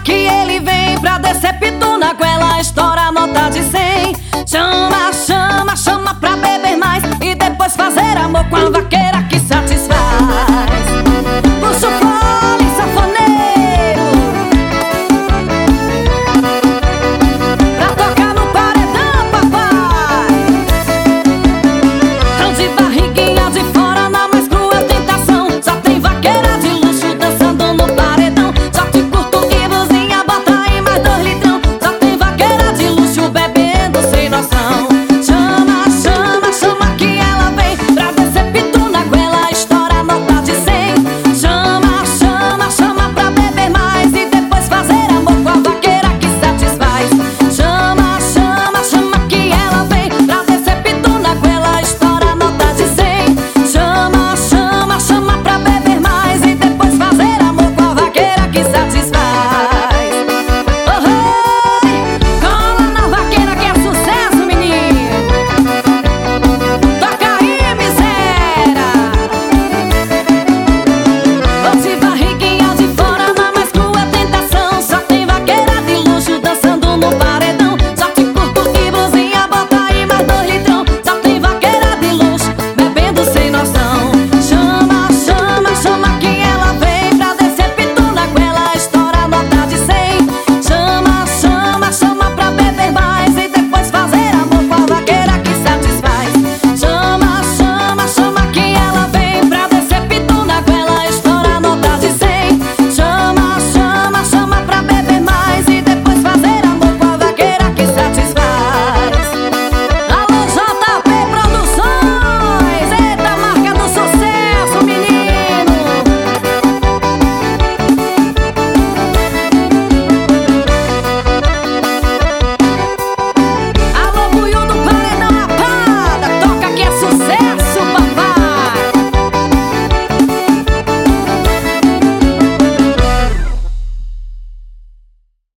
que ele vem pra decepto na goela, estoura a nota de 100. Chama, chama, chama pra beber mais e depois fazer amor com a vaqueira